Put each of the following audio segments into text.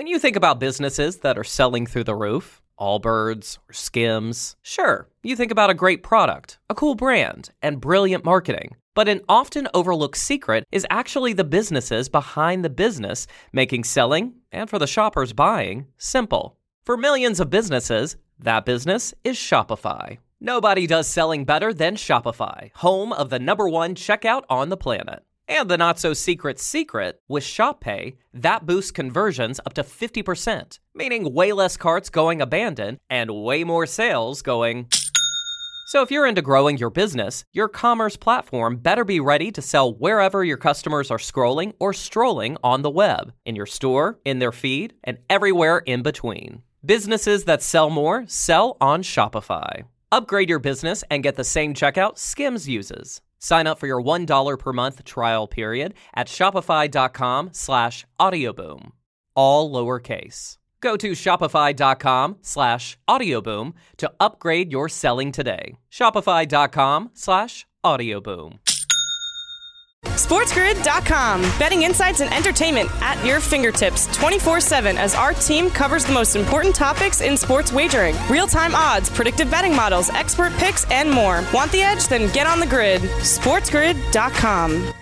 When you think about businesses that are selling through the roof, Allbirds or Skims, sure, you think about a great product, a cool brand, and brilliant marketing. But an often overlooked secret is actually the businesses behind the business, making selling, and for the shoppers buying, simple. For millions of businesses, that business is Shopify. Nobody does selling better than Shopify, home of the #1 checkout on the planet. And the not-so-secret secret, with Shop Pay, that boosts conversions up to 50%, meaning way less carts going abandoned and way more sales going. So if you're into growing your business, your commerce platform better be ready to sell wherever your customers are scrolling or strolling on the web, in your store, in their feed, and everywhere in between. Businesses that sell more sell on Shopify. Upgrade your business and get the same checkout Skims uses. Sign up for your $1 per month trial period at shopify.com/audioboom. All lowercase. Go to shopify.com/audioboom to upgrade your selling today. Shopify.com/audioboom. SportsGrid.com. Betting insights and entertainment at your fingertips 24/7 as our team covers the most important topics in sports wagering. Real-time odds, predictive betting models, expert picks, and more. Want the edge? Then get on the grid. SportsGrid.com.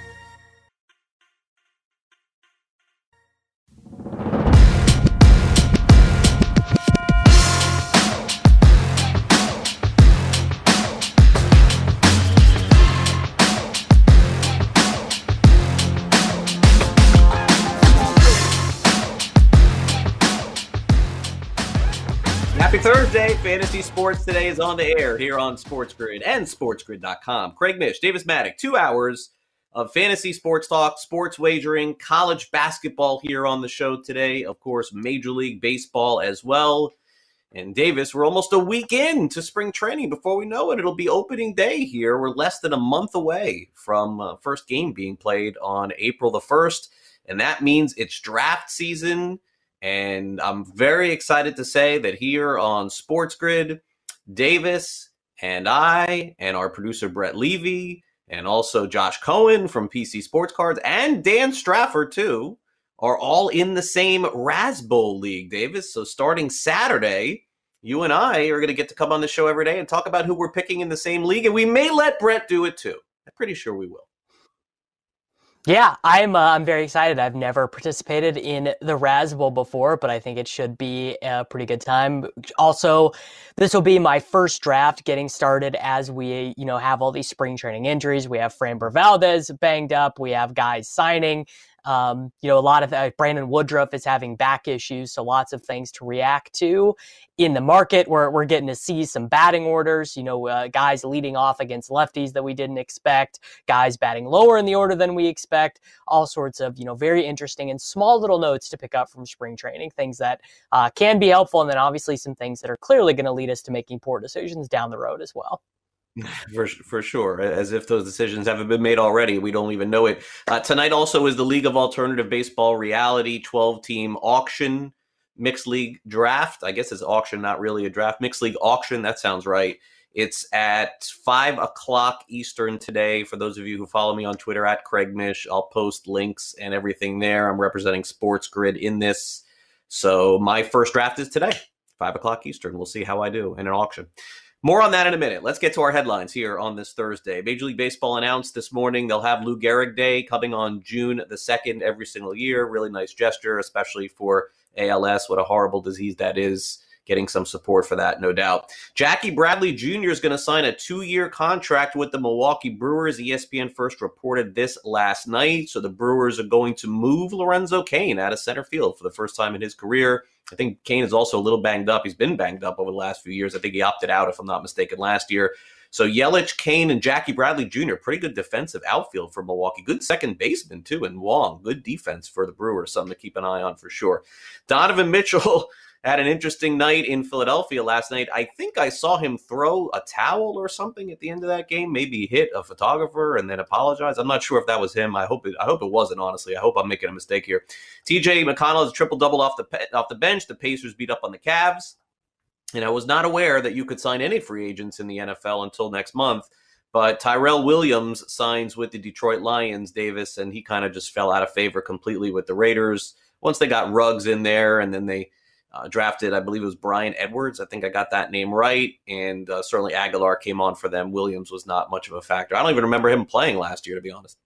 Happy Thursday. Fantasy Sports Today is on the air here on Sports Grid and SportsGrid.com. Craig Mish, Davis Maddock, 2 hours of fantasy sports talk, sports wagering, college basketball here on the show today. Of course, Major League Baseball as well. And Davis, we're almost a week into spring training. Before we know it, it'll be opening day here. We're less than a month away from first game being played on April the 1st. And that means it's draft season. And I'm very excited to say that here on Sports Grid, Davis and I and our producer Brett Levy and also Josh Cohen from PC Sports Cards and Dan Strafford too are all in the same Raz Bowl League, Davis. So starting Saturday, you and I are going to get to come on the show every day and talk about who we're picking in the same league. And we may let Brett do it too. I'm pretty sure we will. Yeah, I'm very excited. I've never participated in the Raz Bowl before, but I think it should be a pretty good time. Also, this will be my first draft getting started as we, have all these spring training injuries. We have Framber Valdez banged up. We have guys signing. A lot of Brandon Woodruff is having back issues, so lots of things to react to in the market. We're getting to see some batting orders, guys leading off against lefties that we didn't expect, guys batting lower in the order than we expect, all sorts of, very interesting and small little notes to pick up from spring training, things that can be helpful, and then obviously some things that are clearly going to lead us to making poor decisions down the road as well. For sure. As if those decisions haven't been made already. We don't even know it. Tonight also is the League of Alternative Baseball Reality 12-team auction mixed league draft. I guess it's auction, not really a draft. Mixed league auction. That sounds right. It's at 5 o'clock Eastern today. For those of you who follow me on Twitter at Craig Mish, I'll post links and everything there. I'm representing Sports Grid in this. So my first draft is today, 5 o'clock Eastern. We'll see how I do in an auction. More on that in a minute. Let's get to our headlines here on this Thursday. Major League Baseball announced this morning they'll have Lou Gehrig Day coming on June the 2nd every single year. Really nice gesture, especially for ALS. What a horrible disease that is. Getting some support for that, no doubt. Jackie Bradley Jr. is going to sign a 2-year contract with the Milwaukee Brewers. ESPN first reported this last night. So the Brewers are going to move Lorenzo Cain out of center field for the first time in his career. I think Cain is also a little banged up. He's been banged up over the last few years. I think he opted out, if I'm not mistaken, last year. So Yelich, Cain, and Jackie Bradley Jr., pretty good defensive outfield for Milwaukee. Good second baseman, too, and Wong. Good defense for the Brewers. Something to keep an eye on for sure. Donovan Mitchell had an interesting night in Philadelphia last night. I think I saw him throw a towel or something at the end of that game. Maybe hit a photographer and then apologize. I'm not sure if that was him. I hope it wasn't, honestly. I hope I'm making a mistake here. TJ McConnell has a triple-double off the bench. The Pacers beat up on the Cavs. And I was not aware that you could sign any free agents in the NFL until next month. But Tyrell Williams signs with the Detroit Lions, Davis, and he kind of just fell out of favor completely with the Raiders. once they got Ruggs in there, and then they drafted, I believe it was Brian Edwards. I think I got that name right. And certainly Aguilar came on for them. Williams was not much of a factor. I don't even remember him playing last year, to be honest.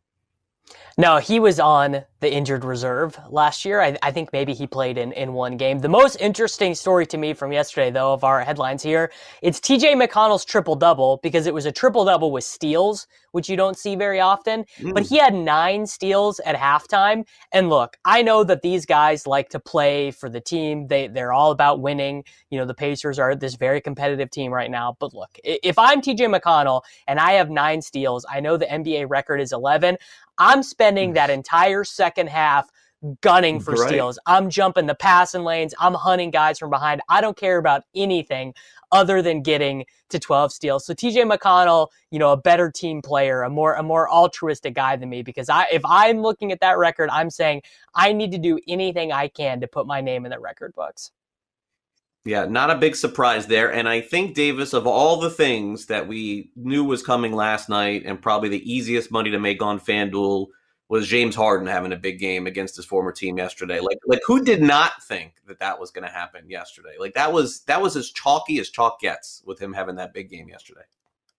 No, he was on the injured reserve last year. I think maybe he played in one game. The most interesting story to me from yesterday, though, of our headlines here, it's TJ McConnell's triple-double, because it was a triple-double with steals, which you don't see very often. But he had 9 steals at halftime. And look, I know that these guys like to play for the team. They're all about winning. You know, the Pacers are this very competitive team right now. But look, if I'm TJ McConnell and I have 9 steals, I know the NBA record is 11. I'm spending that entire second half gunning for steals. I'm jumping the passing lanes. I'm hunting guys from behind. I don't care about anything other than getting to 12 steals. So TJ McConnell, you know, a better team player, a more altruistic guy than me, because if I'm looking at that record, I'm saying I need to do anything I can to put my name in the record books. Yeah, not a big surprise there. And I think, Davis, of all the things that we knew was coming last night, and probably the easiest money to make on FanDuel, was James Harden having a big game against his former team yesterday. Like who did not think that was going to happen yesterday? Like that was as chalky as chalk gets with him having that big game yesterday.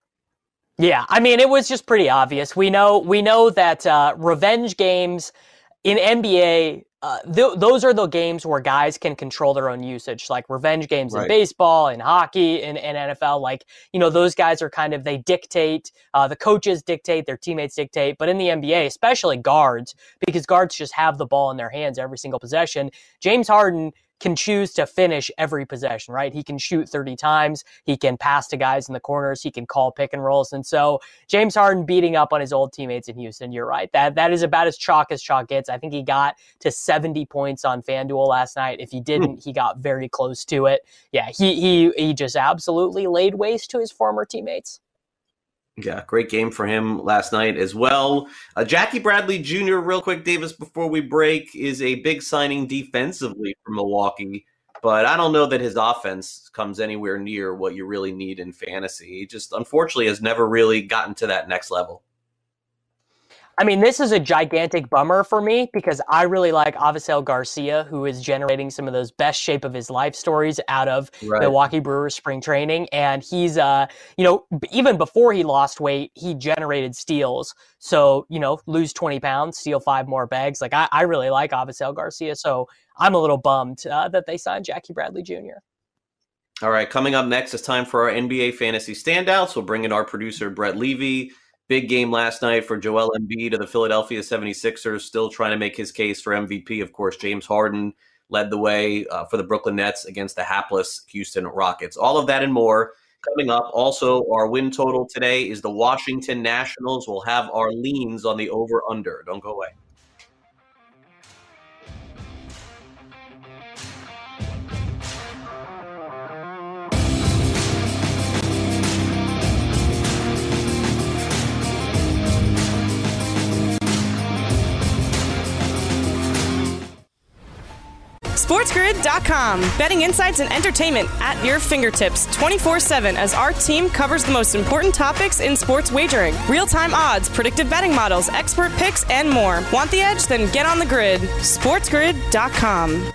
Yeah, I mean, it was just pretty obvious. We know that revenge games in NBA, those are the games where guys can control their own usage, like revenge games in baseball, in hockey, in NFL. Like, you know, those guys are kind of, they dictate, the coaches dictate, their teammates dictate. But in the NBA, especially guards, because guards just have the ball in their hands every single possession, James Harden can choose to finish every possession, right? He can shoot 30 times. He can pass to guys in the corners. He can call pick and rolls. And so James Harden beating up on his old teammates in Houston, you're right. That is about as chalk gets. I think he got to 70 points on FanDuel last night. If he didn't, he got very close to it. Yeah, he just absolutely laid waste to his former teammates. Yeah, great game for him last night as well. Jackie Bradley Jr., real quick, Davis, before we break, is a big signing defensively for Milwaukee, but I don't know that his offense comes anywhere near what you really need in fantasy. He just, unfortunately, has never really gotten to that next level. I mean, this is a gigantic bummer for me because I really like Avisail Garcia, who is generating some of those best shape of his life stories out of Milwaukee Brewers spring training. And he's, you know, even before he lost weight, he generated steals. So, you know, lose 20 pounds, steal 5 more bags. Like, I really like Avisail Garcia. So I'm a little bummed that they signed Jackie Bradley Jr. All right, coming up next, it's time for our NBA fantasy standouts. We'll bring in our producer, Brett Levy. Big game last night for Joel Embiid of the Philadelphia 76ers, still trying to make his case for MVP. Of course, James Harden led the way for the Brooklyn Nets against the hapless Houston Rockets. All of that and more coming up. Also, our win total today is the Washington Nationals. We'll have our leans on the over-under. Don't go away. SportsGrid.com. Betting insights and entertainment at your fingertips 24/7 as our team covers the most important topics in sports wagering. Real-time odds, predictive betting models, expert picks, and more. Want the edge? Then get on the grid. SportsGrid.com.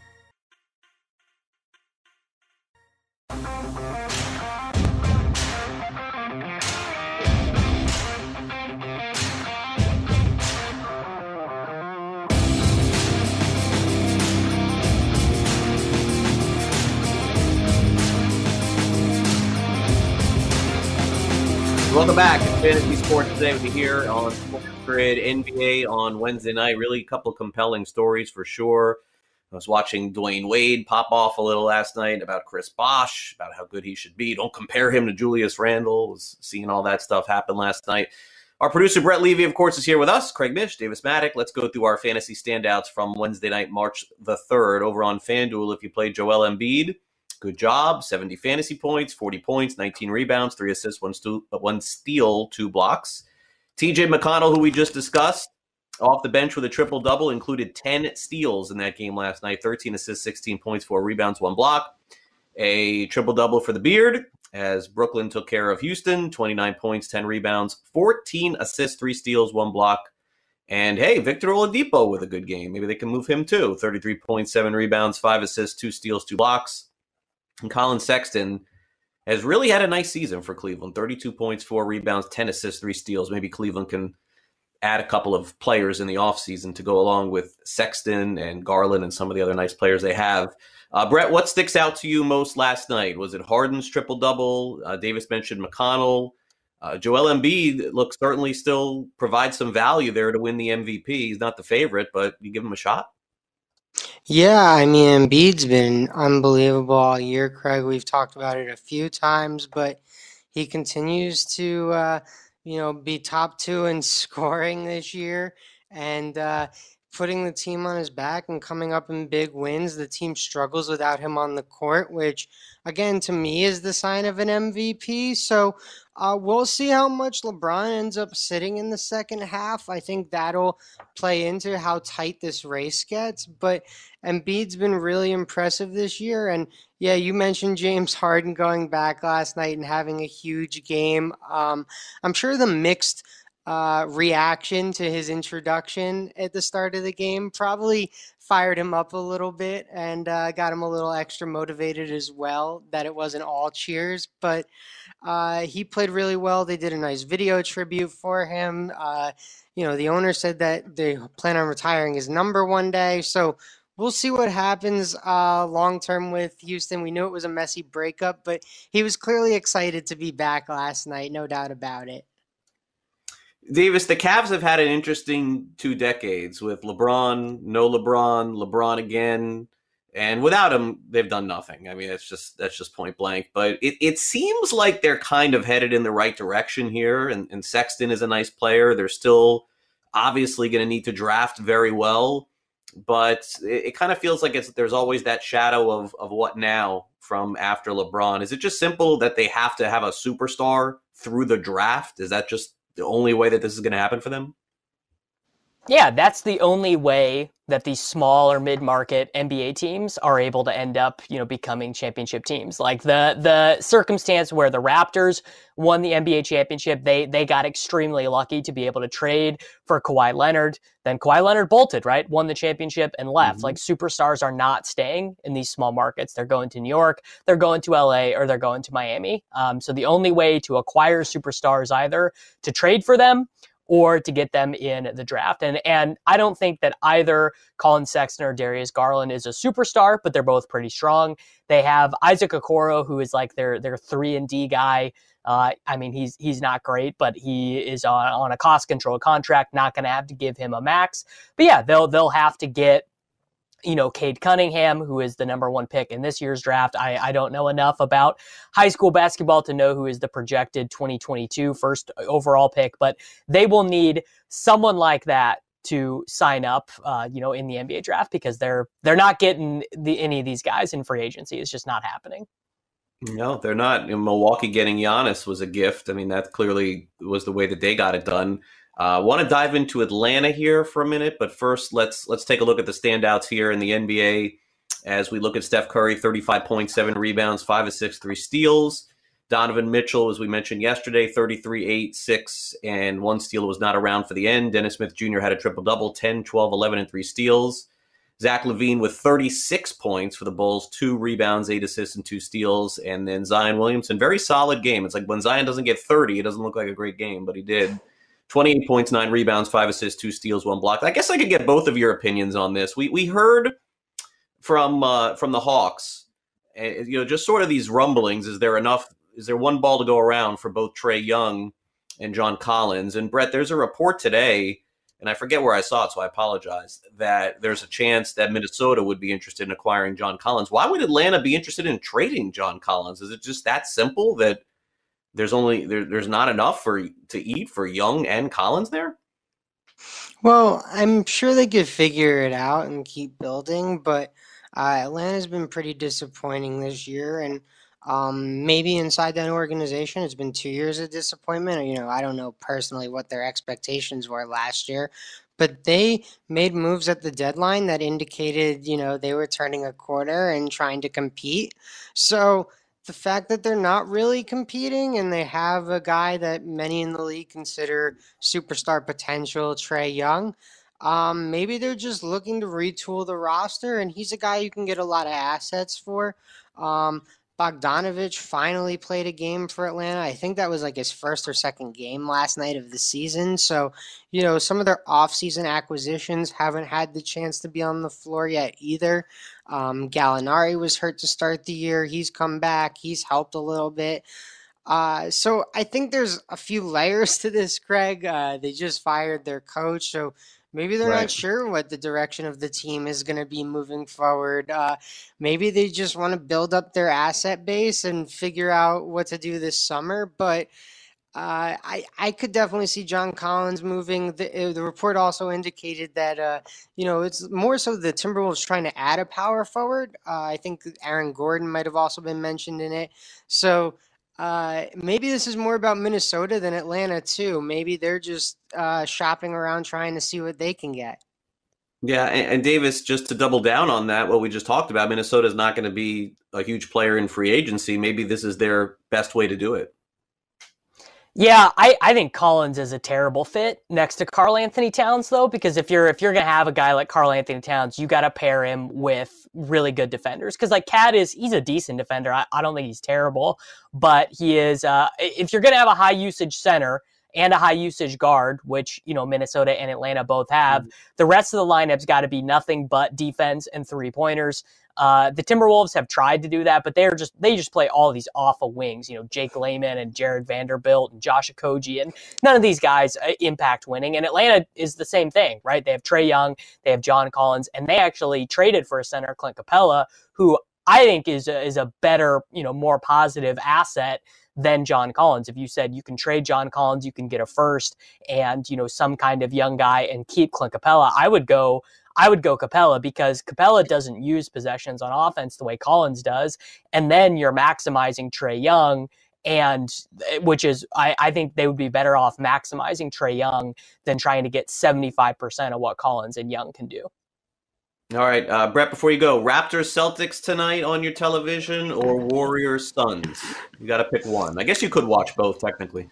Welcome back. It's Fantasy Sports Today with you here on Sports Grid. NBA on Wednesday night. Really a couple of compelling stories for sure. I was watching Dwayne Wade pop off a little last night about Chris Bosh, about how good he should be. Don't compare him to Julius Randle. Was seeing all that stuff happen last night. Our producer, Brett Levy, of course, is here with us. Craig Mish, Davis Maddock. Let's go through our fantasy standouts from Wednesday night, March the 3rd, over on FanDuel. If you played Joel Embiid, good job. 70 fantasy points, 40 points, 19 rebounds, 3 assists, 1 steal, 2 blocks. TJ McConnell, who we just discussed, off the bench with a triple-double, included 10 steals in that game last night, 13 assists, 16 points, 4 rebounds, 1 block. A triple-double for the Beard as Brooklyn took care of Houston, 29 points, 10 rebounds, 14 assists, 3 steals, 1 block. And hey, Victor Oladipo with a good game. Maybe they can move him too. 33.7 rebounds, 5 assists, 2 steals, 2 blocks. And Colin Sexton has really had a nice season for Cleveland. 32 points, 4 rebounds, 10 assists, 3 steals. Maybe Cleveland can add a couple of players in the offseason to go along with Sexton and Garland and some of the other nice players they have. Brett, what sticks out to you most last night? Was it Harden's triple-double? Davis mentioned McConnell. Joel Embiid looks certainly still provides some value there to win the MVP. He's not the favorite, but you give him a shot? Yeah, I mean, Embiid's been unbelievable all year, Craig. We've talked about it a few times, but he continues to, be top 2 in scoring this year and putting the team on his back and coming up in big wins. The team struggles without him on the court, which, again, to me is the sign of an MVP. So we'll see how much LeBron ends up sitting in the second half. I think that'll play into how tight this race gets. But Embiid's been really impressive this year. And yeah, you mentioned James Harden going back last night and having a huge game. I'm sure the mixed reaction to his introduction at the start of the game probably fired him up a little bit and got him a little extra motivated as well, that it wasn't all cheers. But he played really well. They did a nice video tribute for him. The owner said that they plan on retiring his number one day. So we'll see what happens long term with Houston. We knew it was a messy breakup, but he was clearly excited to be back last night, no doubt about it. Davis, the Cavs have had an interesting 2 decades with LeBron, no LeBron, LeBron again, and without him, they've done nothing. I mean, that's just point blank. But it seems like they're kind of headed in the right direction here, and Sexton is a nice player. They're still obviously going to need to draft very well, but it kind of feels like there's always that shadow of what now from after LeBron. Is it just simple that they have to have a superstar through the draft? Is that just the only way that this is going to happen for them? Yeah, that's the only way that these small or mid-market NBA teams are able to end up, becoming championship teams. Like the circumstance where the Raptors won the NBA championship, they got extremely lucky to be able to trade for Kawhi Leonard. Then Kawhi Leonard bolted, right? Won the championship and left. Mm-hmm. Like, superstars are not staying in these small markets. They're going to New York, they're going to LA, or they're going to Miami. So the only way to acquire superstars either to trade for them or to get them in the draft. And I don't think that either Colin Sexton or Darius Garland is a superstar, but they're both pretty strong. They have Isaac Okoro, who is like their 3-and-D guy. He's not great, but he is on a cost-controlled contract, not going to have to give him a max. But yeah, they'll have to get Cade Cunningham, who is the number 1 pick in this year's draft. I don't know enough about high school basketball to know who is the projected 2022 first overall pick, but they will need someone like that to sign up, in the NBA draft, because they're not getting any of these guys in free agency. It's just not happening. No, they're not. Milwaukee getting Giannis was a gift. I mean, that clearly was the way that they got it done. Want to dive into Atlanta here for a minute, but first let's take a look at the standouts here in the NBA as we look at Steph Curry, 35.7 rebounds, 5 assists, 3 steals. Donovan Mitchell, as we mentioned yesterday, 33, 8, 6, and 1 steal, was not around for the end. Dennis Smith Jr. had a triple-double, 10, 12, 11, and 3 steals. Zach LaVine with 36 points for the Bulls, 2 rebounds, 8 assists, and 2 steals. And then Zion Williamson, very solid game. It's like when Zion doesn't get 30, it doesn't look like a great game, but he did. 28 points, 9 rebounds, 5 assists, 2 steals, 1 block. I guess I could get both of your opinions on this. We heard from the Hawks, just sort of these rumblings. Is there 1 ball to go around for both Trae Young and John Collins? And Brett, there's a report today, and I forget where I saw it, so I apologize, that there's a chance that Minnesota would be interested in acquiring John Collins. Why would Atlanta be interested in trading John Collins? Is it just that simple that there's not enough to eat for Young and Collins there? Well, I'm sure they could figure it out and keep building, but Atlanta's been pretty disappointing this year, and maybe inside that organization, it's been 2 years of disappointment. I don't know personally what their expectations were last year, but they made moves at the deadline that indicated, they were turning a corner and trying to compete. So the fact that they're not really competing and they have a guy that many in the league consider superstar potential, Trae Young. Maybe they're just looking to retool the roster, and he's a guy you can get a lot of assets for. Um, Bogdanovich finally played a game for Atlanta. I think that was like his first or second game last night of the season. So, some of their offseason acquisitions haven't had the chance to be on the floor yet either. Gallinari was hurt to start the year. He's come back. He's helped a little bit. So I think there's a few layers to this, Craig. They just fired their coach, so maybe they're not sure what the direction of the team is going to be moving forward. Maybe they just want to build up their asset base and figure out what to do this summer. But I could definitely see John Collins moving. The report also indicated that, it's more so the Timberwolves trying to add a power forward. I think Aaron Gordon might have also been mentioned in it. So maybe this is more about Minnesota than Atlanta, too. Maybe they're just shopping around trying to see what they can get. Yeah, and Davis, just to double down on that, what we just talked about, Minnesota is not going to be a huge player in free agency. Maybe this is their best way to do it. Yeah, I think Collins is a terrible fit next to Karl Anthony Towns, though, because if you're going to have a guy like Karl Anthony Towns, you got to pair him with really good defenders. Because like Cat he's a decent defender. I don't think he's terrible, but he is. If you're going to have a high usage center and a high usage guard, which Minnesota and Atlanta both have, the rest of the lineup's got to be nothing but defense and 3-pointers. The Timberwolves have tried to do that, but they just play all these awful wings, Jake Layman and Jared Vanderbilt and Josh Okogie, and none of these guys impact winning. And Atlanta is the same thing, right? They have Trae Young, they have John Collins, and they actually traded for a center, Clint Capella, who I think is a better, more positive asset than John Collins. If you said you can trade John Collins, you can get a first and, some kind of young guy and keep Clint Capella, I would go Capella, because Capella doesn't use possessions on offense the way Collins does. And then you're maximizing Trae Young, and which is, I think they would be better off maximizing Trae Young than trying to get 75% of what Collins and Young can do. All right, Brett, before you go, Raptors Celtics tonight on your television or Warriors Suns? You got to pick one. I guess you could watch both technically.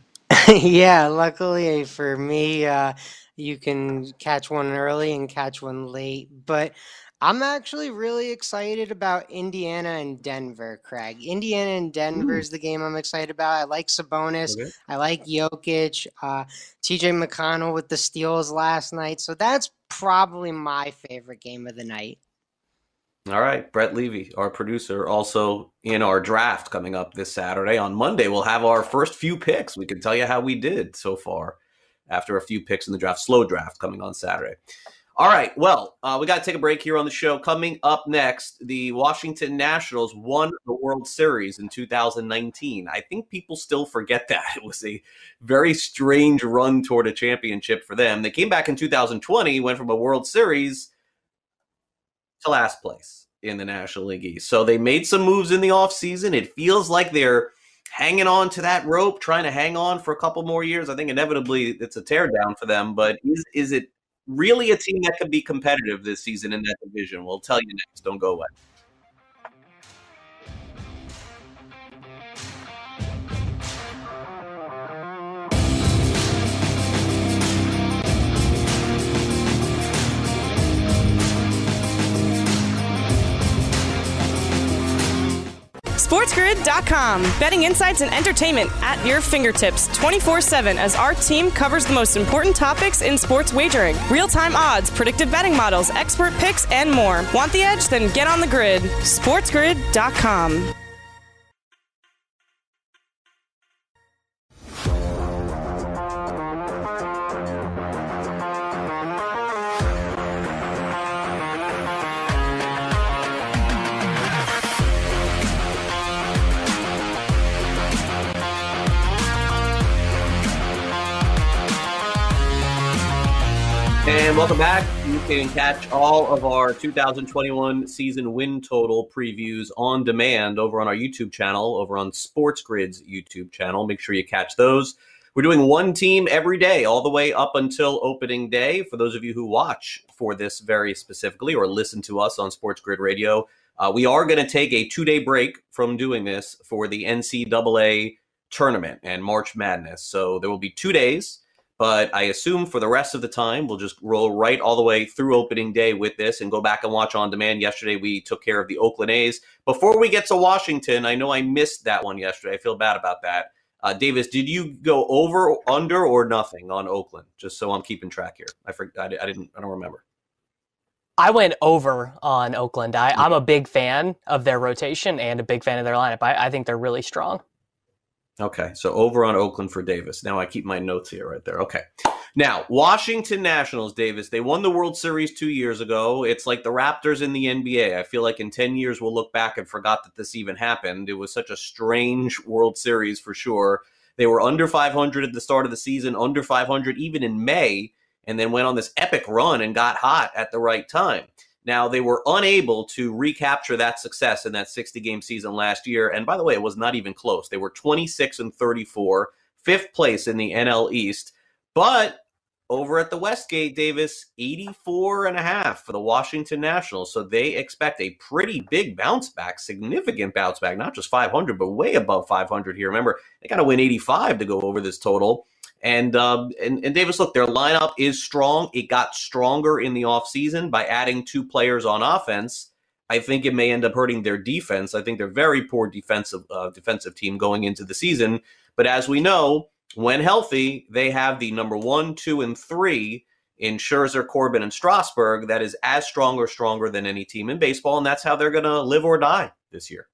Yeah, luckily for me, you can catch one early and catch one late. But I'm actually really excited about Indiana and Denver, Craig. Indiana and Denver is the game I'm excited about. I like Sabonis. Okay. I like Jokic. TJ McConnell with the steals last night. So that's probably my favorite game of the night. All right, Brett Levy, our producer, also in our draft coming up this Saturday. On Monday, we'll have our first few picks. We can tell you how we did so far after a few picks in the draft. Slow draft coming on Saturday. All right, well, we got to take a break here on the show. Coming up next, the Washington Nationals won the World Series in 2019. I think people still forget that. It was a very strange run toward a championship for them. They came back in 2020, went from a World Series to last place in the National League East. So they made some moves in the offseason. It feels like they're hanging on to that rope, trying to hang on for a couple more years. I think inevitably it's a teardown for them, but is it really a team that can be competitive this season in that division? We'll tell you next. Don't go away. SportsGrid.com. Betting insights and entertainment at your fingertips 24/7 as our team covers the most important topics in sports wagering. Real-time odds, predictive betting models, expert picks, and more. Want the edge? Then get on the grid. SportsGrid.com. And welcome back. You can catch all of our 2021 season win total previews on demand over on our YouTube channel, over on Sports Grid's YouTube channel. Make sure you catch those. We're doing one team every day, all the way up until opening day. For those of you who watch for this very specifically or listen to us on Sports Grid Radio, we are going to take a 2-day break from doing this for the NCAA tournament and March Madness. So there will be 2 days, but I assume for the rest of the time, we'll just roll right all the way through opening day with this and go back and watch on demand. Yesterday, we took care of the Oakland A's. Before we get to Washington, I know I missed that one yesterday. I feel bad about that. Davis, did you go over, under, or nothing on Oakland? Just so I'm keeping track here. I don't remember. I went over on Oakland. I'm a big fan of their rotation and a big fan of their lineup. I think they're really strong. Okay, so over on Oakland for Davis. Now I keep my notes here right there. Okay. Now, Washington Nationals, Davis, they won the World Series 2 years ago. It's like the Raptors in the NBA. I feel like in 10 years we'll look back and forgot that this even happened. It was such a strange World Series for sure. They were under 500 at the start of the season, under 500 even in May, and then went on this epic run and got hot at the right time. Now, they were unable to recapture that success in that 60-game season last year. And by the way, it was not even close. They were 26-34, fifth place in the NL East. But over at the Westgate, Davis, 84.5 for the Washington Nationals. So they expect a pretty big bounce back, significant bounce back, not just 500, but way above 500 here. Remember, they got to win 85 to go over this total. And Davis, look, their lineup is strong. It got stronger in the offseason by adding 2 players on offense. I think it may end up hurting their defense. I think they're very poor defensive team going into the season. But as we know, when healthy, they have the number 1, 2, and 3 in Scherzer, Corbin, and Strasburg. That is as strong or stronger than any team in baseball, and that's how they're going to live or die this year.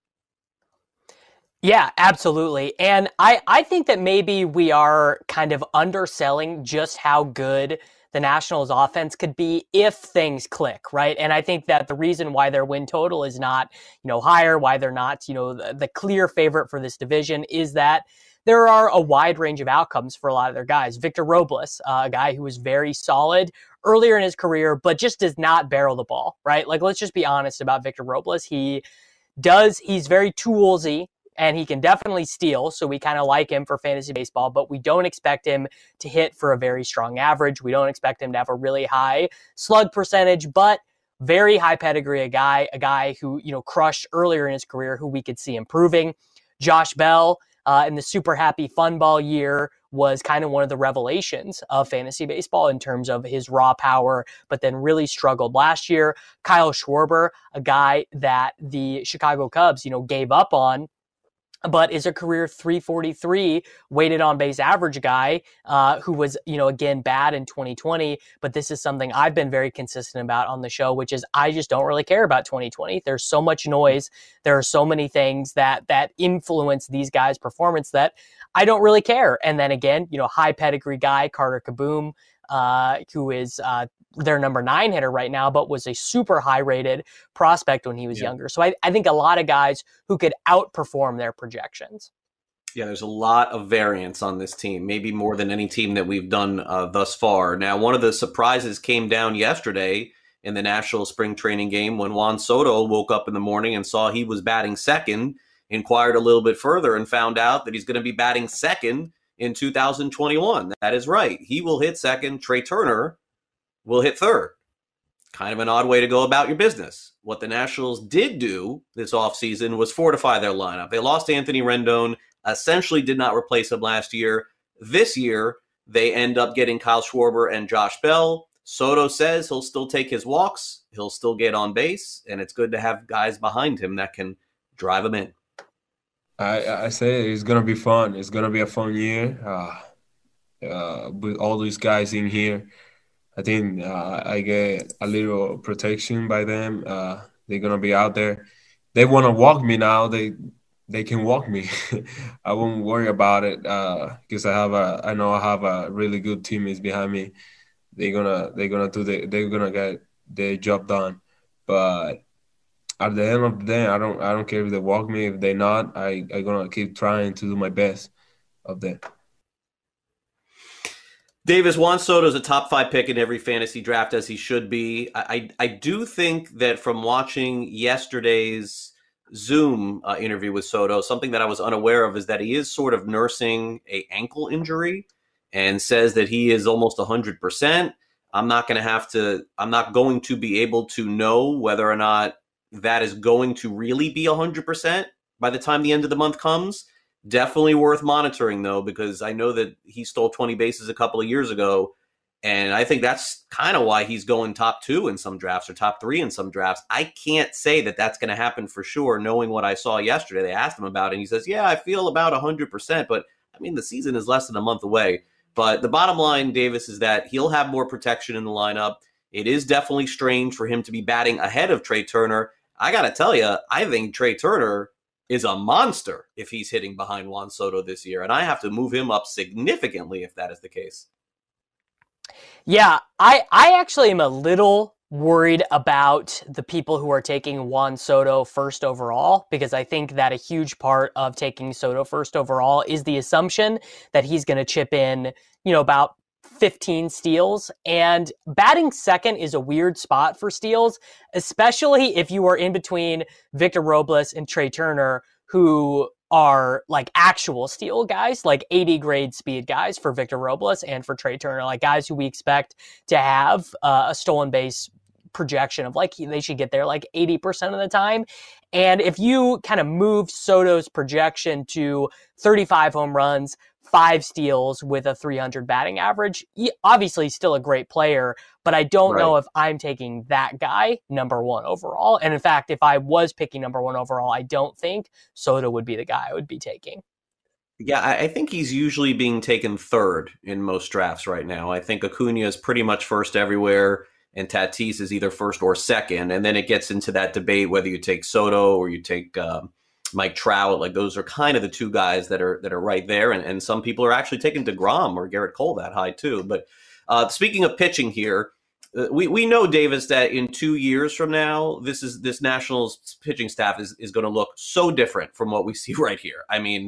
Yeah, absolutely. And I think that maybe we are kind of underselling just how good the Nationals offense could be if things click, right? And I think that the reason why their win total is not, higher, why they're not, the clear favorite for this division is that there are a wide range of outcomes for a lot of their guys. Victor Robles, a guy who was very solid earlier in his career, but just does not barrel the ball, right? Like, let's just be honest about Victor Robles. He's very toolsy, and he can definitely steal, so we kind of like him for fantasy baseball, but we don't expect him to hit for a very strong average. We don't expect him to have a really high slug percentage, but very high pedigree, a guy who, crushed earlier in his career, who we could see improving. Josh Bell, in the super happy fun ball year, was kind of one of the revelations of fantasy baseball in terms of his raw power, but then really struggled last year. Kyle Schwarber, a guy that the Chicago Cubs, gave up on, but is a career 343 weighted on base average guy who was, again, bad in 2020. But this is something I've been very consistent about on the show, which is I just don't really care about 2020. There's so much noise. There are so many things that influence these guys' performance that I don't really care. And then again, high pedigree guy, Carter Kaboom, who is their number 9 hitter right now, but was a super high rated prospect when he was younger. So I think a lot of guys who could outperform their projections. Yeah, there's a lot of variance on this team, maybe more than any team that we've done thus far. Now, one of the surprises came down yesterday in the National Spring Training game when Juan Soto woke up in the morning and saw he was batting second, inquired a little bit further and found out that he's going to be batting second in 2021. That is right. He will hit second. Trey Turner will hit third. Kind of an odd way to go about your business. What the Nationals did do this offseason was fortify their lineup. They lost Anthony Rendon, essentially did not replace him last year. This year, they end up getting Kyle Schwarber and Josh Bell. Soto says he'll still take his walks. He'll still get on base, and it's good to have guys behind him that can drive him in. I say it's going to be fun. It's going to be a fun year with all these guys in here. I think I get a little protection by them. They're going to be out there. They want to walk me now. They can walk me. I won't worry about it because I know I have a really good teammates behind me. They're gonna get their job done. But at the end of the day, I don't care if they walk me. If they're not, I'm gonna keep trying to do my best of that. Davis, Juan Soto is a top 5 pick in every fantasy draft, as he should be. I do think that from watching yesterday's Zoom interview with Soto, something that I was unaware of is that he is sort of nursing a ankle injury and says that he is almost 100%. I'm not going to be able to know whether or not that is going to really be 100% by the time the end of the month comes. Definitely worth monitoring, though, because I know that he stole 20 bases a couple of years ago. And I think that's kind of why he's going top 2 in some drafts or top 3 in some drafts. I can't say that that's going to happen for sure, knowing what I saw yesterday. They asked him about it, and he says, yeah, I feel about 100%. But, I mean, the season is less than a month away. But the bottom line, Davis, is that he'll have more protection in the lineup. It is definitely strange for him to be batting ahead of Trey Turner. I got to tell you, I think Trey Turner is a monster if he's hitting behind Juan Soto this year. And I have to move him up significantly if that is the case. Yeah, I actually am a little worried about the people who are taking Juan Soto first overall, because I think that a huge part of taking Soto first overall is the assumption that he's going to chip in, about 15 steals. And batting second is a weird spot for steals, especially if you are in between Victor Robles and Trey Turner, who are like actual steal guys, like 80 grade speed guys for Victor Robles and for Trey Turner, like guys who we expect to have a stolen base projection of like they should get there like 80% of the time. And if you kind of move Soto's projection to 35 home runs, 5 steals with a 300 batting average, obviously still a great player, but I don't know if I'm taking that guy number 1 overall. And in fact, if I was picking number 1 overall, I don't think Soto would be the guy I would be taking. Yeah, I think he's usually being taken third in most drafts right now. I think Acuna is pretty much first everywhere, and Tatis is either first or second. And then it gets into that debate whether you take Soto or you take Mike Trout. Like those are kind of the 2 guys that are right there. And some people are actually taking DeGrom or Garrett Cole that high too. But speaking of pitching here, we know, Davis, that in 2 years from now, this Nationals pitching staff is going to look so different from what we see right here. I mean,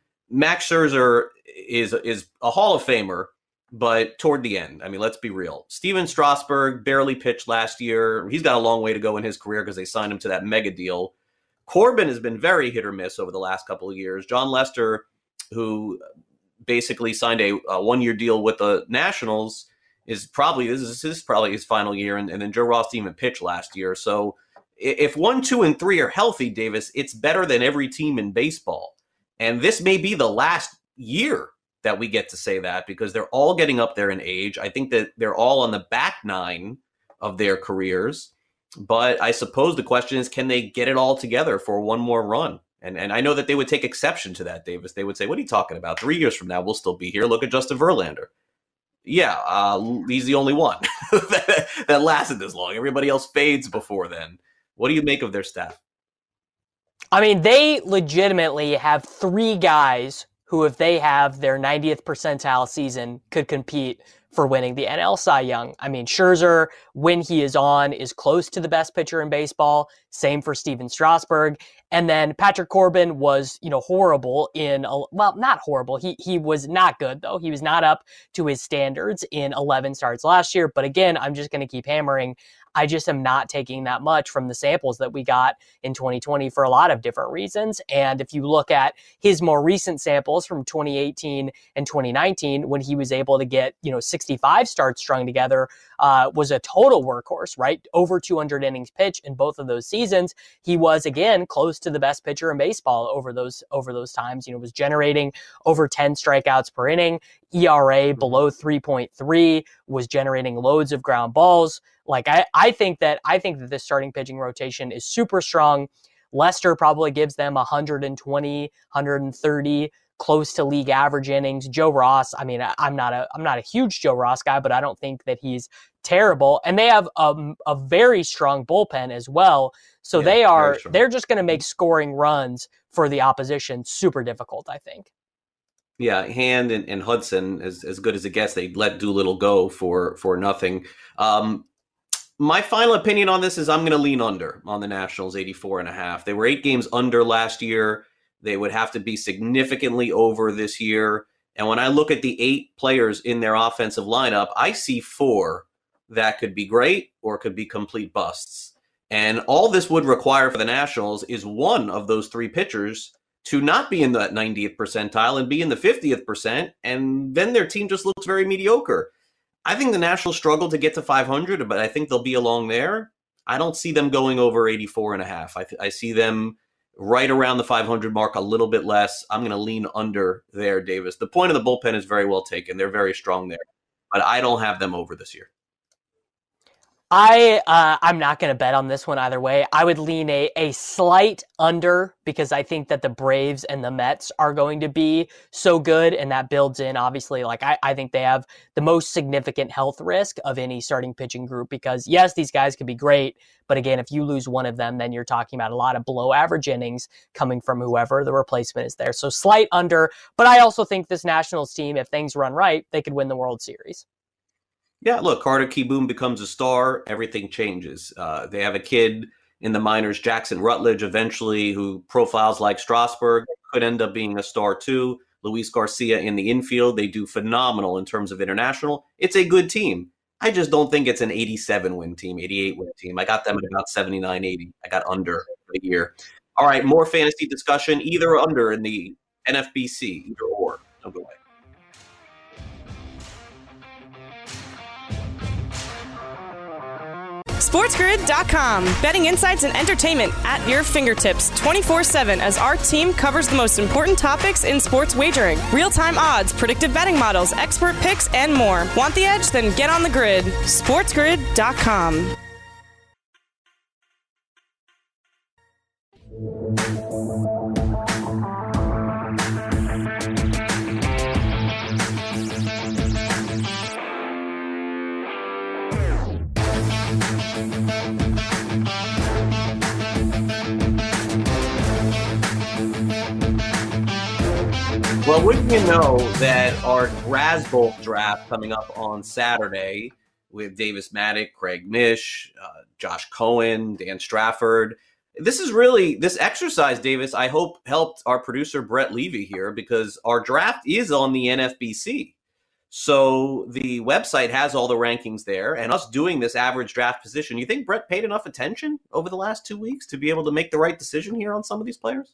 Max Scherzer is a Hall of Famer, but toward the end. I mean, let's be real. Steven Strasburg barely pitched last year. He's got a long way to go in his career because they signed him to that mega deal. Corbin has been very hit or miss over the last couple of years. John Lester, who basically signed a 1-year deal with the Nationals, this is probably his final year. And then Joe Ross didn't even pitch last year. So if 1, 2, and 3 are healthy, Davis, it's better than every team in baseball. And this may be the last year that we get to say that, because they're all getting up there in age. I think that they're all on the back 9 of their careers. But I suppose the question is, can they get it all together for one more run? And I know that they would take exception to that, Davis. They would say, what are you talking about? 3 years from now, we'll still be here. Look at Justin Verlander. Yeah, he's the only one that lasted this long. Everybody else fades before then. What do you make of their staff? I mean, they legitimately have 3 guys who, if they have their 90th percentile season, could compete for winning the NL Cy Young. I mean, Scherzer, when he is on, is close to the best pitcher in baseball. Same for Steven Strasburg. And then Patrick Corbin was, horrible not horrible. He was not good, though. He was not up to his standards in 11 starts last year. But again, I'm just going to keep hammering. I just am not taking that much from the samples that we got in 2020 for a lot of different reasons. And if you look at his more recent samples from 2018 and 2019, when he was able to get, 65 starts strung together, was a total workhorse, right? Over 200 innings pitched in both of those seasons. He was, again, close to the best pitcher in baseball over those times, was generating over 10 strikeouts per inning, ERA below 3.3, was generating loads of ground balls. Like I think that this starting pitching rotation is super strong. Lester probably gives them 120, 130, close to league average innings. Joe Ross, I mean, I'm not a huge Joe Ross guy, but I don't think that he's terrible. And they have a very strong bullpen as well. So they're just going to make scoring runs for the opposition super difficult, I think. Yeah, Hand and Hudson, as good as it gets, they let Doolittle go for nothing. My final opinion on this is I'm going to lean under on the Nationals, 84.5. They were 8 games under last year. They would have to be significantly over this year. And when I look at the 8 players in their offensive lineup, I see 4 that could be great or could be complete busts. And all this would require for the Nationals is one of those three pitchers to not be in that 90th percentile and be in the 50th percent, and then their team just looks very mediocre. I think the Nationals struggle to get to 500, but I think they'll be along there. I don't see them going over 84 and a half. I see them right around the 500 mark, a little bit less. I'm going to lean under there, Davis. The point of the bullpen is very well taken. They're very strong there, but I don't have them over this year. I'm not going to bet on this one either way. I would lean a slight under because I think that the Braves and the Mets are going to be so good, and that builds in, obviously, like I think they have the most significant health risk of any starting pitching group because, yes, these guys could be great, but again, if you lose one of them, then you're talking about a lot of below average innings coming from whoever the replacement is there. So slight under, but I also think this Nationals team, if things run right, they could win the World Series. Yeah, look, Carter Kieboom becomes a star. Everything changes. They have a kid in the minors, Jackson Rutledge, eventually, who profiles like Strasburg, could end up being a star too. Luis Garcia in the infield. They do phenomenal in terms of international. It's a good team. I just don't think it's an 87-win team, 88-win team. I got them at about 79, 80. I got under the year. All right, more fantasy discussion, either or under in the NFBC, either or. Don't go away. SportsGrid.com. Betting insights and entertainment at your fingertips 24/7 as our team covers the most important topics in sports wagering. Real-time odds, predictive betting models, expert picks, and more. Want the edge? Then get on the grid. SportsGrid.com. Well, wouldn't you know that our Razzbolt draft coming up on Saturday with Davis Maddock, Craig Mish, Josh Cohen, Dan Strafford. This exercise, Davis, I hope helped our producer Brett Levy here because our draft is on the NFBC. So the website has all the rankings there, and us doing this average draft position, you think Brett paid enough attention over the last 2 weeks to be able to make the right decision here on some of these players?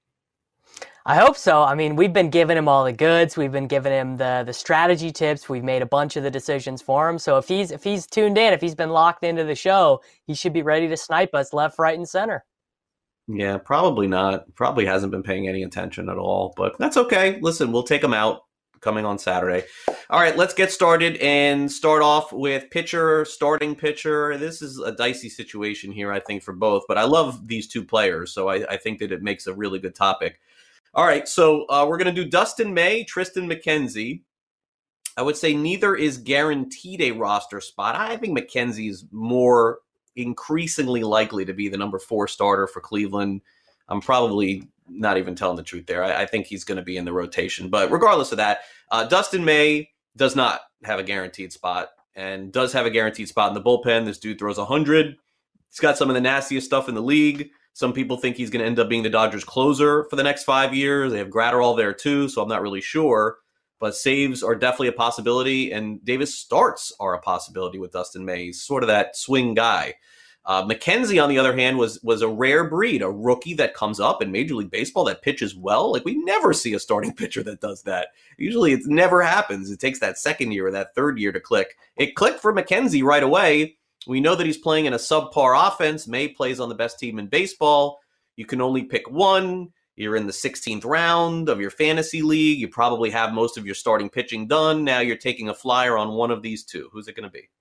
I hope so. I mean, we've been giving him all the goods. We've been giving him the strategy tips. We've made a bunch of the decisions for him. So if he's tuned in, if he's been locked into the show, he should be ready to snipe us left, right, and center. Yeah, probably not. Probably hasn't been paying any attention at all, but that's okay. Listen, we'll take him out coming on Saturday. All right, let's get started and start off with starting pitcher. This is a dicey situation here, I think, for both, but I love these two players, so I think that it makes a really good topic. All right, so we're going to do Dustin May, Triston McKenzie. I would say neither is guaranteed a roster spot. I think McKenzie is more increasingly likely to be the number 4 starter for Cleveland. I'm probably not even telling the truth there. I think he's going to be in the rotation. But regardless of that, Dustin May does not have a guaranteed spot and does have a guaranteed spot in the bullpen. This dude throws 100. He's got some of the nastiest stuff in the league. Some people think he's going to end up being the Dodgers closer for the next 5 years. They have Gratterall there too, so I'm not really sure. But saves are definitely a possibility, and Davis starts are a possibility with Dustin May. He's sort of that swing guy. McKenzie, on the other hand, was a rare breed, a rookie that comes up in Major League Baseball that pitches well. Like, we never see a starting pitcher that does that. Usually it never happens. It takes that second year or that third year to click. It clicked for McKenzie right away. We know that he's playing in a subpar offense. May plays on the best team in baseball. You can only pick one. You're in the 16th round of your fantasy league. You probably have most of your starting pitching done. Now you're taking a flyer on one of these two. Who's it going to be?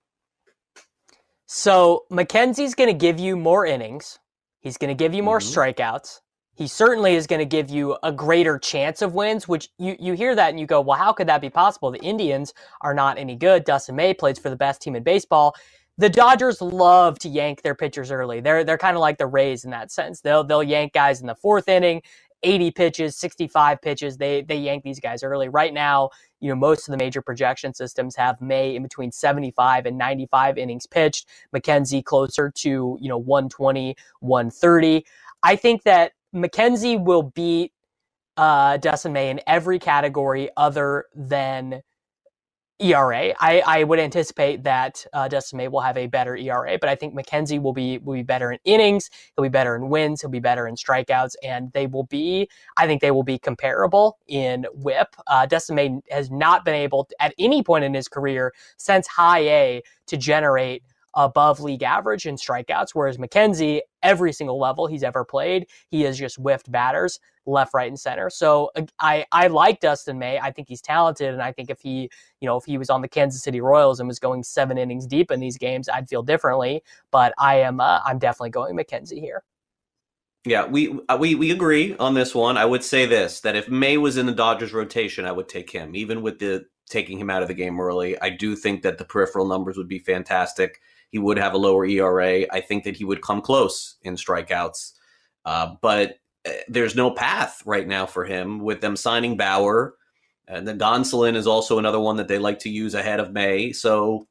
So McKenzie's going to give you more innings. He's going to give you more strikeouts. He certainly is going to give you a greater chance of wins, which you hear that and you go, well, how could that be possible? The Indians are not any good. Dustin May plays for the best team in baseball. The Dodgers love to yank their pitchers early. They're kind of like the Rays in that sense. They'll yank guys in the 4th inning, 80 pitches, 65 pitches. They yank these guys early. Right now, most of the major projection systems have May in between 75 and 95 innings pitched. McKenzie closer to 120, 130. I think that McKenzie will beat Dustin May in every category other than ERA. I would anticipate that Dustin May will have a better ERA, but I think McKenzie will be better in innings. He'll be better in wins. He'll be better in strikeouts, and I think they will be comparable in WHIP. Dustin May has not been able to, at any point in his career since high A, to generate above league average in strikeouts, whereas McKenzie, every single level he's ever played, he has just whiffed batters left, right, and center. So I like Dustin May. I think he's talented, and I think if he was on the Kansas City Royals and was going 7 innings deep in these games, I'd feel differently. But I'm definitely going McKenzie here. Yeah, we agree on this one. I would say this, that if May was in the Dodgers rotation, I would take him, even with the taking him out of the game early. I do think that the peripheral numbers would be fantastic. He would have a lower ERA. I think that he would come close in strikeouts. But there's no path right now for him with them signing Bauer. And then Gonsolin is also another one that they like to use ahead of May. So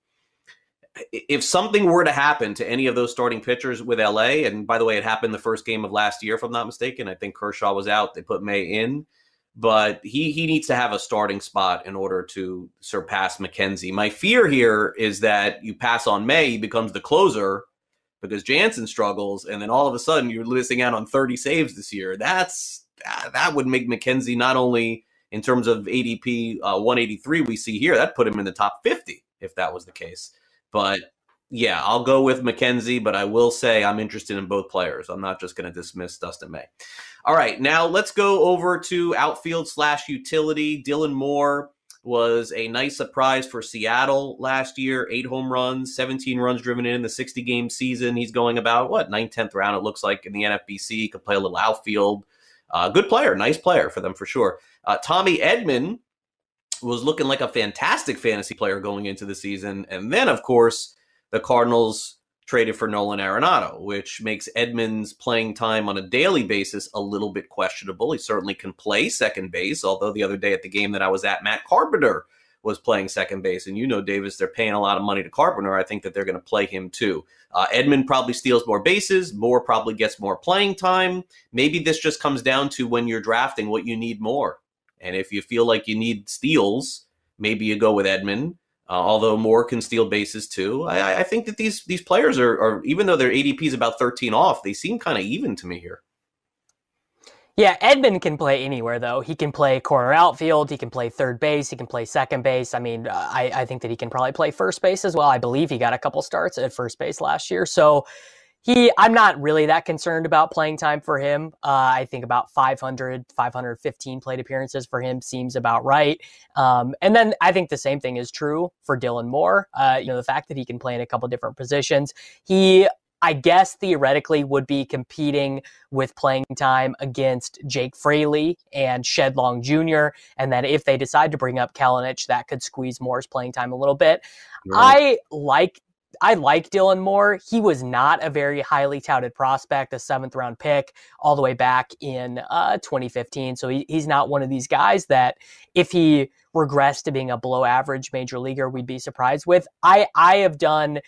if something were to happen to any of those starting pitchers with LA, and by the way, it happened the first game of last year, if I'm not mistaken, I think Kershaw was out. They put May in. But he needs to have a starting spot in order to surpass McKenzie. My fear here is that you pass on May, he becomes the closer because Jansen struggles, and then all of a sudden you're missing out on 30 saves this year. That would make McKenzie, not only in terms of ADP 183 we see here, that put him in the top 50 if that was the case. But yeah, I'll go with McKenzie, but I will say I'm interested in both players. I'm not just going to dismiss Dustin May. All right, now let's go over to outfield/utility. Dylan Moore was a nice surprise for Seattle last year. 8 home runs, 17 runs driven in the 60-game season. He's going about, 9th, 10th round, it looks like, in the NFBC. He could play a little outfield. Good player, nice player for them for sure. Tommy Edman was looking like a fantastic fantasy player going into the season. And then, of course, the Cardinals traded for Nolan Arenado, which makes Edman's playing time on a daily basis a little bit questionable. He certainly can play second base, although the other day at the game that I was at, Matt Carpenter was playing second base. And Davis, they're paying a lot of money to Carpenter. I think that they're going to play him too. Edman probably steals more bases. Moore probably gets more playing time. Maybe this just comes down to when you're drafting what you need more. And if you feel like you need steals, maybe you go with Edman. Although Moore can steal bases too. I think that these players are, even though their ADP is about 13 off, they seem kind of even to me here. Yeah, Edman can play anywhere, though. He can play corner outfield. He can play third base. He can play second base. I mean, I think that he can probably play first base as well. I believe he got a couple starts at first base last year. So I'm not really that concerned about playing time for him. I think about 515 plate appearances for him seems about right. And then I think the same thing is true for Dylan Moore. The fact that he can play in a couple different positions, I guess theoretically would be competing with playing time against Jake Fraley and Shed Long Jr. And then if they decide to bring up Kelenic, that could squeeze Moore's playing time a little bit. Right. I like Dylan Moore. He was not a very highly touted prospect, a 7th round pick all the way back in 2015. So he's not one of these guys that if he regressed to being a below average major leaguer, we'd be surprised with. I have done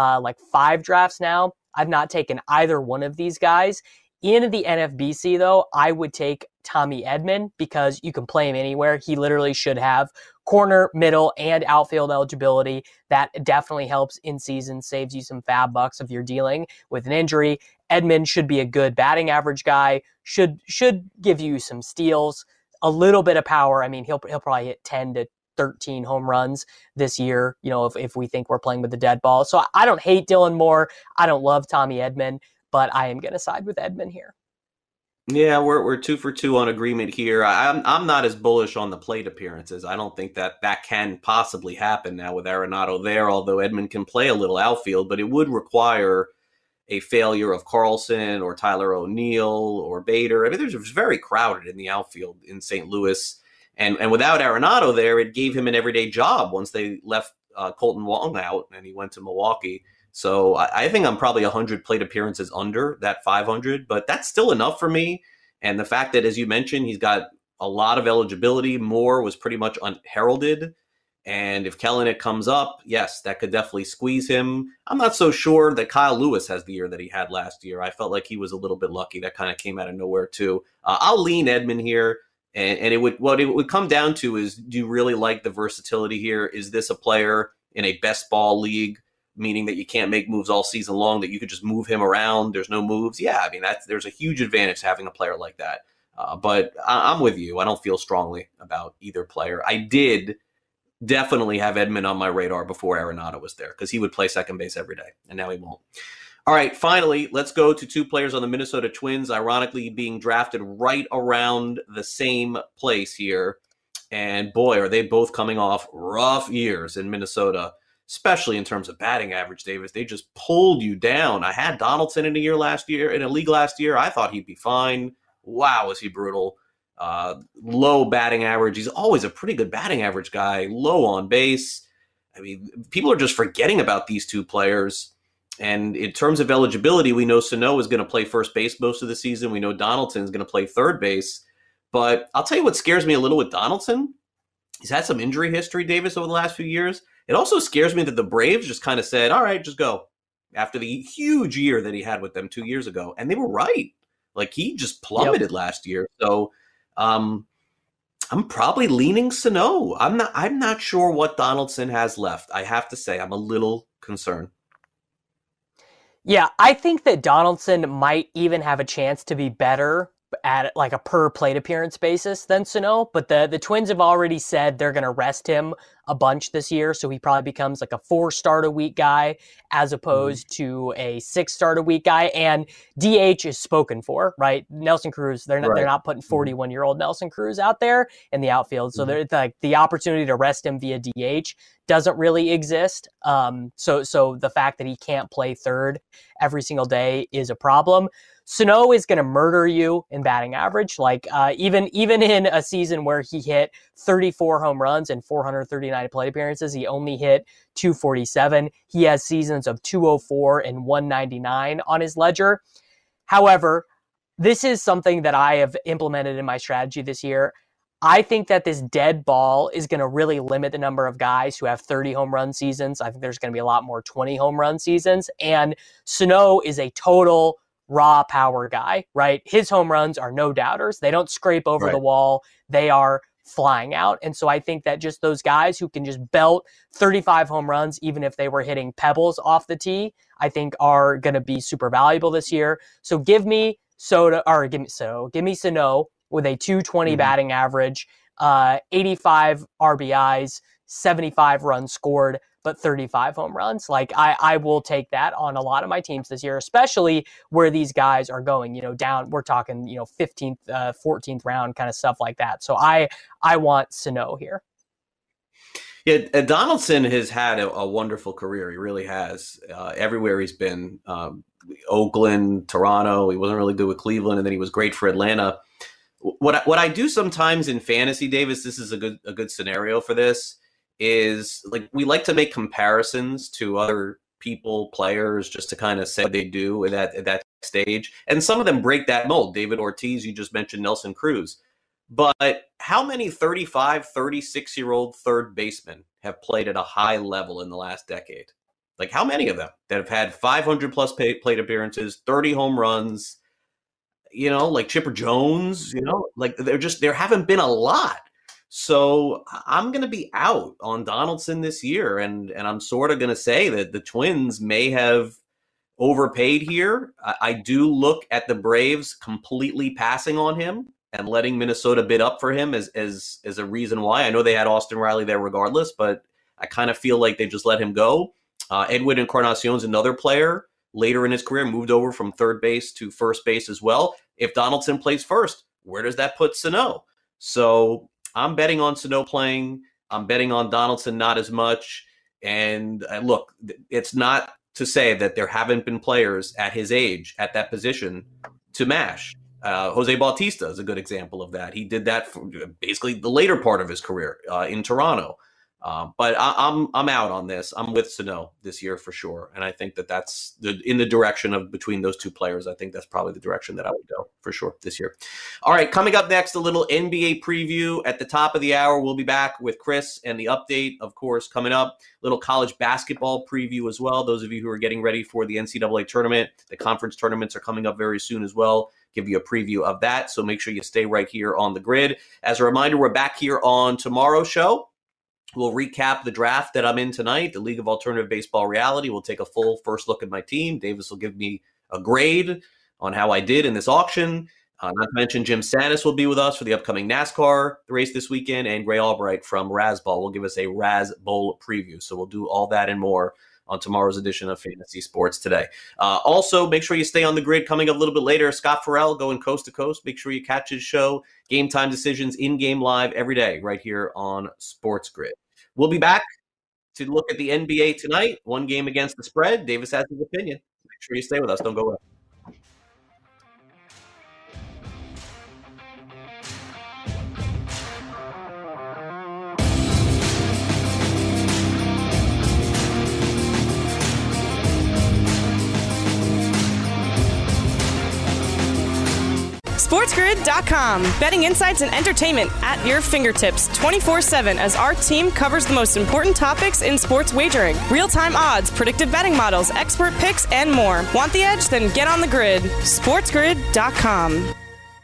5 drafts now. I've not taken either one of these guys. In the NFBC, though, I would take Tommy Edman because you can play him anywhere. He literally should have corner, middle, and outfield eligibility. That definitely helps in season, saves you some fab bucks if you're dealing with an injury. Edman should be a good batting average guy, should give you some steals, a little bit of power. I mean, he'll probably hit 10 to 13 home runs this year, if we think we're playing with the dead ball. So I don't hate Dylan Moore. I don't love Tommy Edman, but I am going to side with Edman here. Yeah, we're 2 for 2 on agreement here. I'm not as bullish on the plate appearances. I don't think that can possibly happen now with Arenado there, although Edman can play a little outfield, but it would require a failure of Carlson or Tyler O'Neill or Bader. I mean, there's very crowded in the outfield in St. Louis. And without Arenado there, it gave him an everyday job once they left Colton Wong out and he went to Milwaukee. So I think I'm probably 100 plate appearances under that 500, but that's still enough for me. And the fact that, as you mentioned, he's got a lot of eligibility. Moore was pretty much unheralded. And if Kelenic comes up, yes, that could definitely squeeze him. I'm not so sure that Kyle Lewis has the year that he had last year. I felt like he was a little bit lucky. That kind of came out of nowhere too. I'll lean Edman here. And what it would come down to is, do you really like the versatility here? Is this a player in a best ball league, meaning that you can't make moves all season long, that you could just move him around? There's no moves. Yeah, I mean, there's a huge advantage to having a player like that. But I'm with you. I don't feel strongly about either player. I did definitely have Edman on my radar before Arenado was there, because he would play second base every day, and now he won't. All right, finally, let's go to two players on the Minnesota Twins, ironically being drafted right around the same place here. And boy, are they both coming off rough years in Minnesota, especially in terms of batting average, Davis. They just pulled you down. I had Donaldson in a league last year. I thought he'd be fine. Wow, was he brutal. Low batting average. He's always a pretty good batting average guy, low on base. I mean, people are just forgetting about these two players. And in terms of eligibility, we know Sano is going to play first base most of the season. We know Donaldson is going to play third base. But I'll tell you what scares me a little with Donaldson. He's had some injury history, Davis, over the last few years. It also scares me that the Braves just kind of said, all right, just go, after the huge year that he had with them 2 years ago. And they were right. Like, he just plummeted last year. So I'm probably leaning Sano. I'm not sure what Donaldson has left. I have to say, I'm a little concerned. Yeah, I think that Donaldson might even have a chance to be better at like a per plate appearance basis than Sano, but the Twins have already said they're going to rest him a bunch this year, so he probably becomes like a 4-start-a-week guy as opposed to a 6-start-a-week guy, and DH is spoken for, right? Nelson Cruz, they're not putting 41-year-old Nelson Cruz out there in the outfield, so they're like the opportunity to rest him via DH doesn't really exist. So the fact that he can't play third every single day is a problem. Sano is going to murder you in batting average. Like even in a season where he hit 34 home runs and 439 plate appearances, he only hit 247. He has seasons of 204 and 199 on his ledger. However, this is something that I have implemented in my strategy this year. I think that this dead ball is going to really limit the number of guys who have 30 home run seasons. I think there's going to be a lot more 20 home run seasons. And Sano is a total raw power guy, right? His home runs are no doubters. They don't scrape over the wall. They are flying out. And so I think that just those guys who can just belt 35 home runs, even if they were hitting pebbles off the tee, I think are going to be super valuable this year. So give me Sano with a 220 batting average, 85 RBIs, 75 runs scored, but 35 home runs. Like I will take that on a lot of my teams this year, especially where these guys are going, down, we're talking, 15th, 14th round kind of stuff like that. So I want Sano here. Yeah, Donaldson has had a wonderful career. He really has. Everywhere he's been, Oakland, Toronto, he wasn't really good with Cleveland, and then he was great for Atlanta. What I do sometimes in fantasy, Davis, this is a good scenario for this, is like we like to make comparisons to other people, players, just to kind of say what they do at that stage. And some of them break that mold. David Ortiz, you just mentioned Nelson Cruz. But how many 35, 36-year-old third basemen have played at a high level in the last decade? Like how many of them that have had 500-plus plate appearances, 30 home runs, like Chipper Jones, like there haven't been a lot. So I'm going to be out on Donaldson this year. And I'm sort of going to say that the Twins may have overpaid here. I do look at the Braves completely passing on him and letting Minnesota bid up for him as a reason why. I know they had Austin Riley there regardless, but I kind of feel like they just let him go. Edwin Encarnacion's another player later in his career, moved over from third base to first base as well. If Donaldson plays first, where does that put Sano? So I'm betting on Sano playing. I'm betting on Donaldson not as much. And look, it's not to say that there haven't been players at his age at that position to mash. Jose Bautista is a good example of that. He did that for basically the later part of his career in Toronto. But I'm out on this. I'm with Sano this year for sure, and I think that's in the direction of between those two players. I think that's probably the direction that I would go for sure this year. All right, coming up next, a little NBA preview at the top of the hour. We'll be back with Chris and the update, of course, coming up. Little college basketball preview as well. Those of you who are getting ready for the NCAA tournament, the conference tournaments are coming up very soon as well. Give you a preview of that, so make sure you stay right here on the grid. As a reminder, we're back here on tomorrow's show. We'll recap the draft that I'm in tonight, the League of Alternative Baseball Reality. We'll take a full first look at my team. Davis will give me a grade on how I did in this auction. Not to mention Jim Sanis will be with us for the upcoming NASCAR race this weekend, and Gray Albright from Razzball will give us a Razz Bowl preview. So we'll do all that and more on tomorrow's edition of Fantasy Sports Today. Also, make sure you stay on the grid. Coming up a little bit later, Scott Farrell going coast to coast. Make sure you catch his show, Game Time Decisions, in-game live every day right here on Sports Grid. We'll be back to look at the NBA tonight. One game against the spread. Davis has his opinion. Make sure you stay with us. Don't go away. SportsGrid.com. Betting insights and entertainment at your fingertips 24/7 as our team covers the most important topics in sports wagering. Real-time odds, predictive betting models, expert picks, and more. Want the edge? Then get on the grid. SportsGrid.com.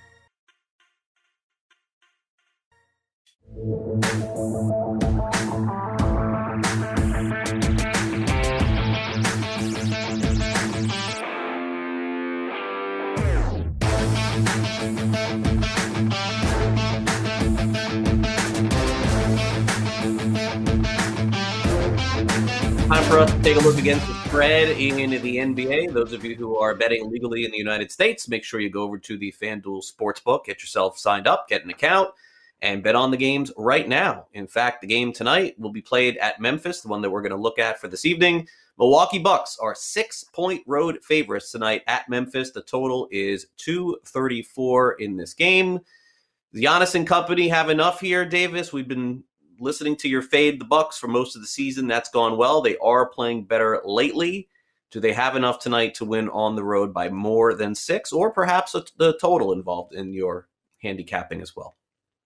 Time for us to take a look against the spread in the NBA. Those of you who are betting legally in the United States, make sure you go over to the FanDuel Sportsbook, get yourself signed up, get an account, and bet on the games right now. In fact, the game tonight will be played at Memphis, the one that we're going to look at for this evening. Milwaukee Bucks are 6-point road favorites tonight at Memphis. The total is 234 in this game. Giannis and company have enough here, Davis. We've been listening to your fade the Bucks for most of the season. That's gone well. They are playing better lately. Do they have enough tonight to win on the road by more than 6, or perhaps the total involved in your handicapping as well?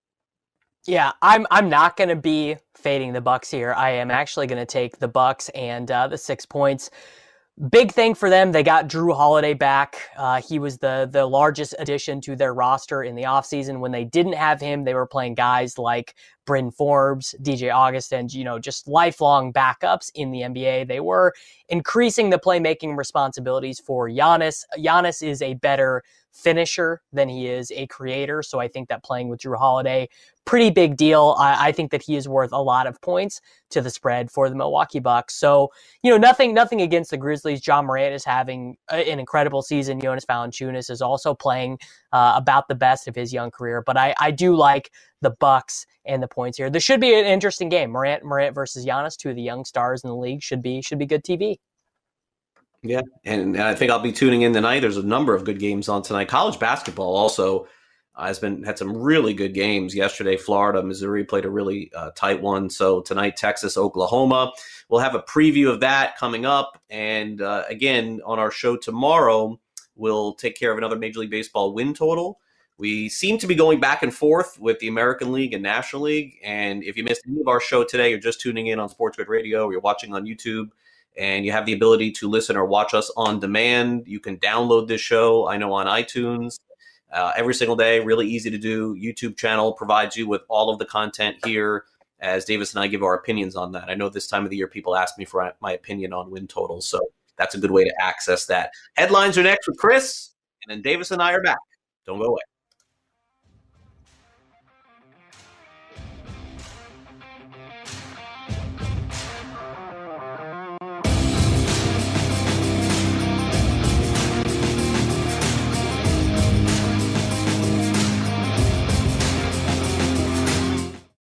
Yeah, I'm not going to be fading the Bucks here. I am actually going to take the Bucks and the 6 points. Big thing for them, they got Drew Holiday back. He was the largest addition to their roster in the offseason. When they didn't have him, they were playing guys like Bryn Forbes, DJ August, and just lifelong backups in the NBA. They were increasing the playmaking responsibilities for Giannis. Giannis is a better finisher than he is a creator, so I think that playing with Drew Holiday, pretty big deal. I think that he is worth a lot of points to the spread for the Milwaukee Bucks. So, nothing against the Grizzlies. John Morant is having an incredible season. Jonas Valanciunas is also playing about the best of his young career. But I do like the Bucks and the points here. This should be an interesting game. Morant versus Giannis, two of the young stars in the league, should be good TV. Yeah, and I think I'll be tuning in tonight. There's a number of good games on tonight. College basketball also had some really good games. Yesterday, Florida, Missouri played a really tight one. So tonight, Texas, Oklahoma. We'll have a preview of that coming up. And again, on our show tomorrow, we'll take care of another Major League Baseball win total. We seem to be going back and forth with the American League and National League. And if you missed any of our show today, you're just tuning in on Sports Grid Radio, or you're watching on YouTube, and you have the ability to listen or watch us on demand, you can download this show, I know, on iTunes every single day. Really easy to do. YouTube channel provides you with all of the content here as Davis and I give our opinions on that. I know this time of the year people ask me for my opinion on win totals, so that's a good way to access that. Headlines are next with Chris, and then Davis and I are back. Don't go away.